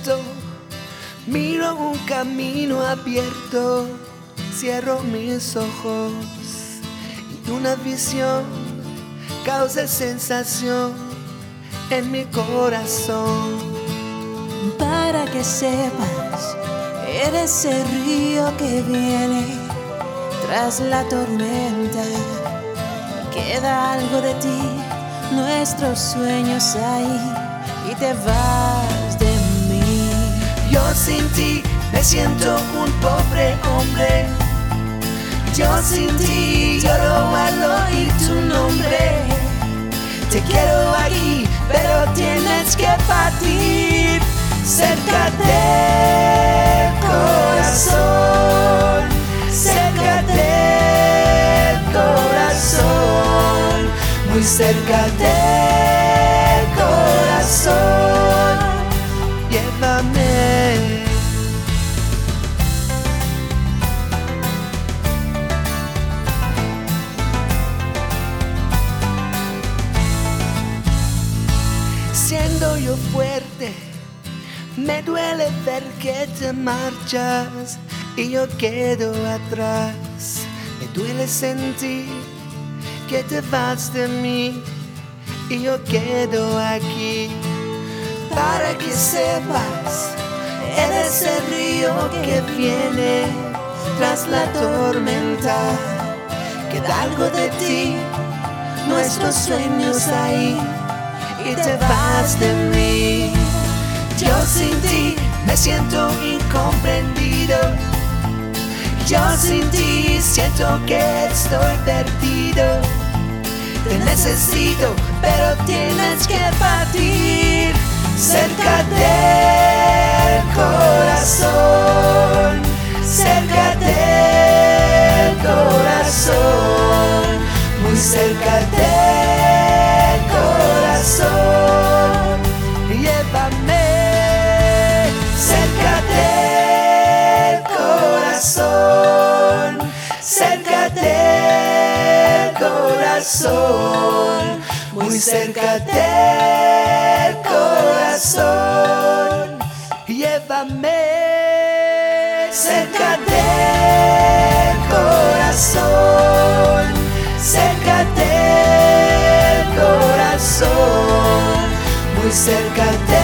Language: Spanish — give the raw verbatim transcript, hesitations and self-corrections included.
momento miro un camino abierto, cierro mis ojos y una visión causa sensación en mi corazón. Para que sepas, eres el río que viene tras la tormenta. Queda algo de ti, nuestros sueños ahí, y te vas de mí. Yo sin ti me siento un pobre hombre. Yo sin ti lloro al oír tu nombre. Te quiero aquí, pero tienes que partir. Cerca del corazón, cerca del corazón, muy cerca del corazón, llévame. Siendo yo fuerte, me duele ver que te marchas y yo quedo atrás. Me duele sentir que te vas de mí y yo quedo aquí. Para que sepas, eres el río que viene tras la tormenta. Queda algo de ti, nuestros sueños ahí, y te vas de mí. Yo sin ti me siento incomprendido. Yo sin ti siento que estoy perdido. Te necesito, pero tienes que partir. Cerca del corazón, cerca del corazón, muy cerca del corazón, llévame. Cerca del corazón, cerca del corazón, muy cerca del corazón, llévame. Cerca del corazón, cerca del corazón, muy cerca del